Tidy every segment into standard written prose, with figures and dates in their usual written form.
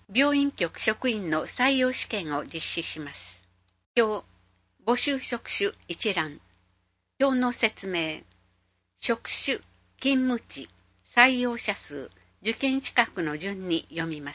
病院局職員の採用試験を実施します。表、募集職種一覧。表の説明。職種、勤務地、採用者数、受験資格の順に読みます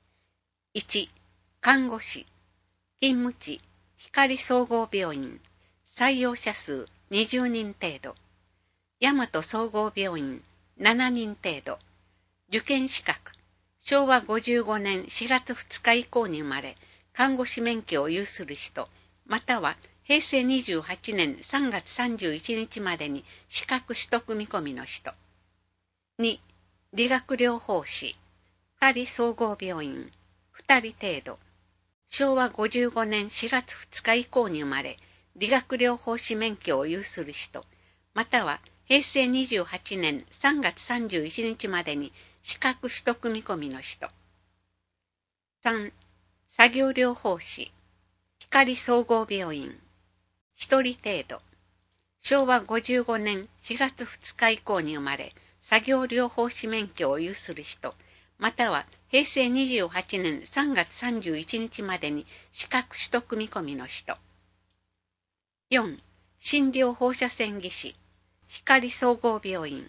。1、看護師。勤務地、光総合病院。採用者数20人程度。大和総合病院7人程度。受験資格。昭和55年4月2日以降に生まれ、看護師免許を有する人、または平成28年3月31日までに資格取得見込みの人。2、理学療法士。光総合病院2人程度。昭和55年4月2日以降に生まれ、理学療法士免許を有する人、または平成28年3月31日までに資格取得見込みの人。3、作業療法士。光総合病院1人程度。昭和55年4月2日以降に生まれ、作業療法士免許を有する人、または平成28年3月31日までに資格取得見込みの人。4、診療放射線技師。光総合病院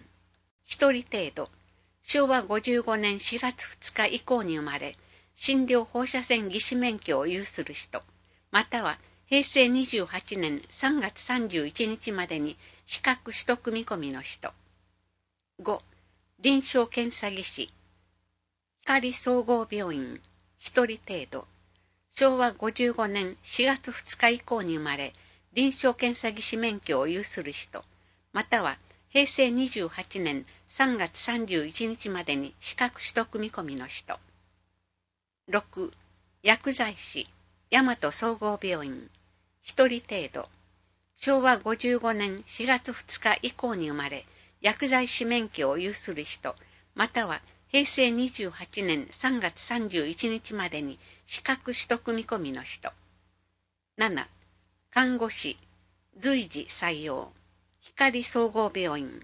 1人程度。昭和55年4月2日以降に生まれ、診療放射線技師免許を有する人、または平成28年3月31日までに資格取得見込みの人。5、臨床検査技師。光総合病院1人程度。昭和55年4月2日以降に生まれ、臨床検査技師免許を有する人、または平成28年3月31日までに資格取得見込みの人。6、薬剤師。大和総合病院1人程度。昭和55年4月2日以降に生まれ、薬剤師免許を有する人、または平成28年3月31日までに資格取得見込みの人。7、看護師。随時採用。光総合病院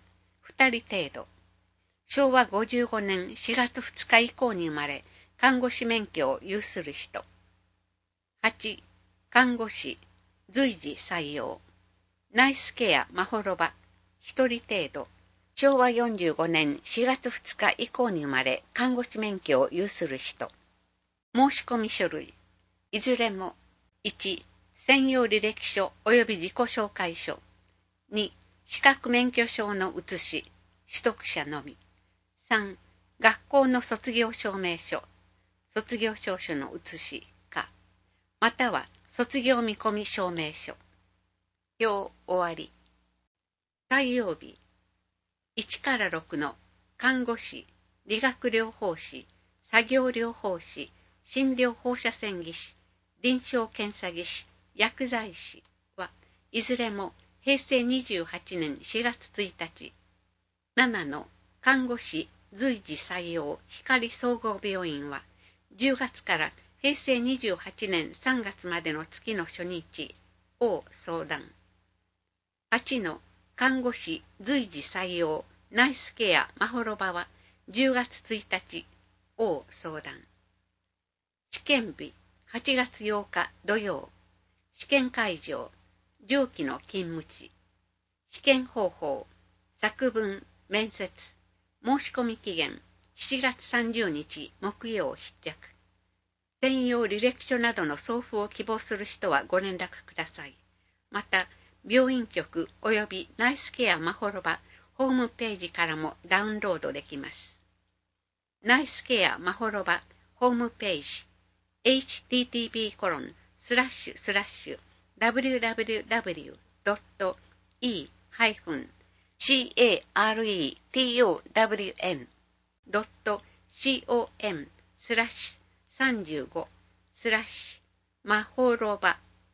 2人程度。昭和55年4月2日以降に生まれ、看護師免許を有する人。8、看護師。随時採用。ナイスケアまほろば1人程度。昭和45年4月2日以降に生まれ、看護師免許を有する人。申し込み書類。いずれも。1、専用履歴書及び自己紹介書。2、資格免許証の写し、取得者のみ。3、学校の卒業証明書、卒業証書の写しか、または卒業見込み証明書。表終わり。採用日。1から6の看護師、理学療法士、作業療法士、診療放射線技師、臨床検査技師、薬剤師はいずれも平成28年4月1日。7の看護師随時採用光総合病院は10月から平成28年3月までの月の初日を相談。8の看護師随時採用ナイスケアまほろばは10月1日を相談。試験日8月8日土曜。試験会場上記の勤務地。試験方法作文面接。申し込み期限7月30日木曜必着。専用履歴書などの送付を希望する人はご連絡ください。また、病院局及びナイスケアまほろばホームページからもダウンロードできます。ナイスケアまほろばホームページ http://www.e-careton.com/35/ まほろば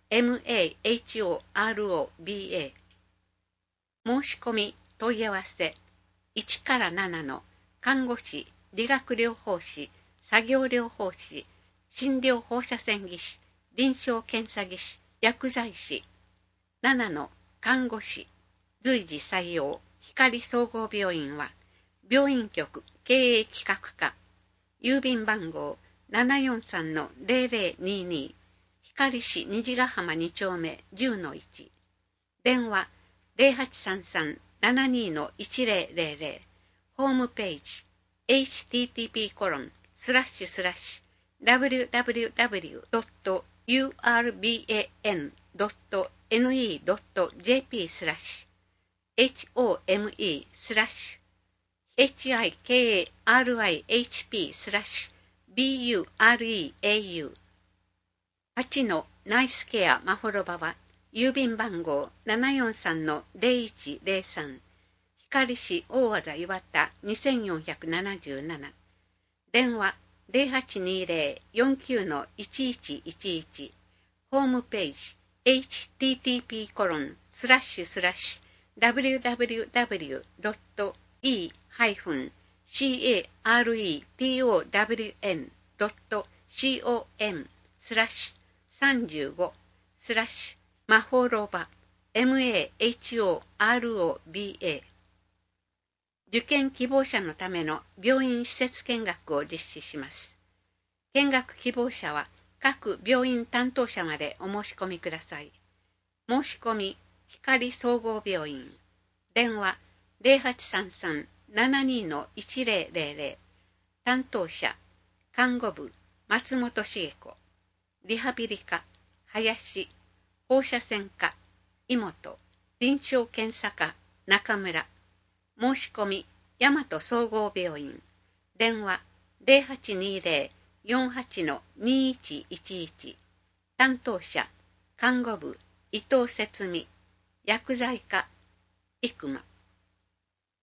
MAHOROBA 申し込み問い合わせ1から7の看護師、理学療法士、作業療法士、診療放射線技師、臨床検査技師、薬剤師。7の看護師、随時採用、光総合病院は、病院局経営企画課、郵便番号 743-0022光市虹ヶ浜2丁目 10-1 電話0833-72-1000ホームページ http://www.urbann.ne.jp/home/hikariHP/bureau 8のナイスケアまほろばは郵便番号743-0103光市大和田岩田2477電話0820-49-1111ホームページ http://www.e-careton.com/35/まほろば MAHOROBA 受験希望者のための病院施設見学を実施します。見学希望者は各病院担当者までお申し込みください。申し込み光総合病院電話0833-72-1000担当者看護部松本茂子リハビリ科林放射線科井本臨床検査科中村申し込み大和総合病院電話0820-48-2111担当者看護部伊藤節美薬剤科生間